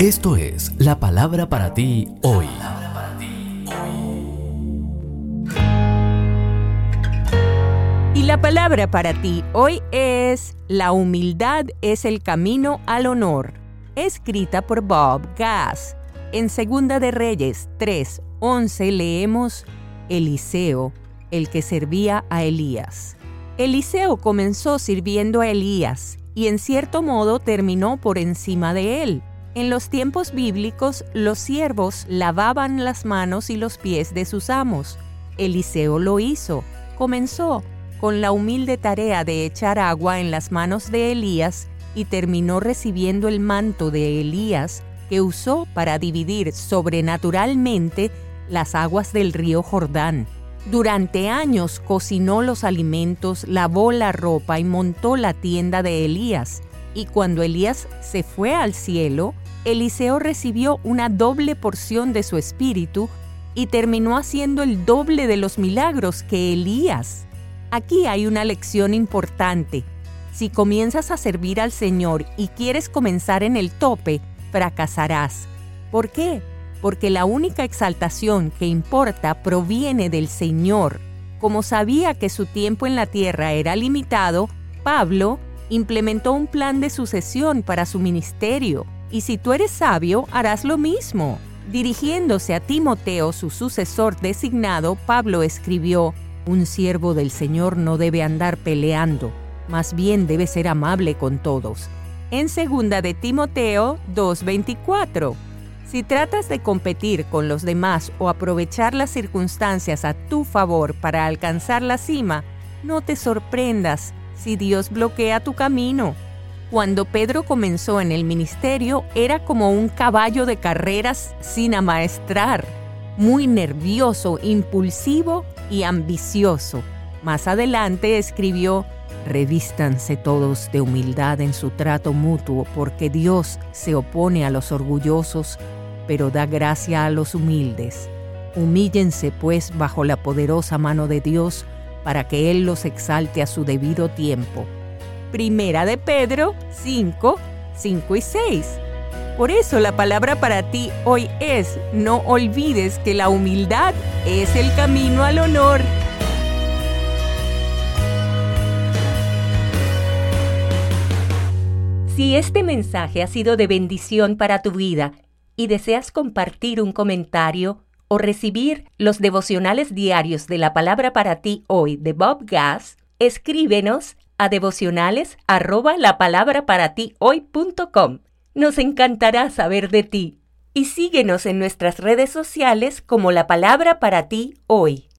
Esto es la palabra para ti hoy. Y la palabra para ti hoy es: la humildad es el camino al honor. Escrita por Bob Gass. En Segunda de Reyes 3:11 leemos: Eliseo, el que servía a Elías. Eliseo comenzó sirviendo a Elías y en cierto modo terminó por encima de él. En los tiempos bíblicos, los siervos lavaban las manos y los pies de sus amos. Eliseo lo hizo. Comenzó con la humilde tarea de echar agua en las manos de Elías y terminó recibiendo el manto de Elías, que usó para dividir sobrenaturalmente las aguas del río Jordán. Durante años cocinó los alimentos, lavó la ropa y montó la tienda de Elías. Y cuando Elías se fue al cielo, Eliseo recibió una doble porción de su espíritu y terminó haciendo el doble de los milagros que Elías. Aquí hay una lección importante. Si comienzas a servir al Señor y quieres comenzar en el tope, fracasarás. ¿Por qué? Porque la única exaltación que importa proviene del Señor. Como sabía que su tiempo en la tierra era limitado, Pablo implementó un plan de sucesión para su ministerio. Y si tú eres sabio, harás lo mismo. Dirigiéndose a Timoteo, su sucesor designado, Pablo escribió: un siervo del Señor no debe andar peleando, más bien debe ser amable con todos. En Segunda de Timoteo 2:24. Si tratas de competir con los demás o aprovechar las circunstancias a tu favor para alcanzar la cima, no te sorprendas si Dios bloquea tu camino. Cuando Pedro comenzó en el ministerio, era como un caballo de carreras sin amaestrar, muy nervioso, impulsivo y ambicioso. Más adelante escribió: revístanse todos de humildad en su trato mutuo, porque Dios se opone a los orgullosos, pero da gracia a los humildes. Humíllense pues bajo la poderosa mano de Dios, para que Él los exalte a su debido tiempo. Primera de Pedro 5:5 y 6. Por eso la palabra para ti hoy es: no olvides que la humildad es el camino al honor. Si este mensaje ha sido de bendición para tu vida y deseas compartir un comentario o recibir los devocionales diarios de la palabra para ti hoy de Bob Gass, escríbenos a devocionales@lapalabraparatihoy.com. Nos encantará saber de ti. Y síguenos en nuestras redes sociales como La Palabra para ti hoy.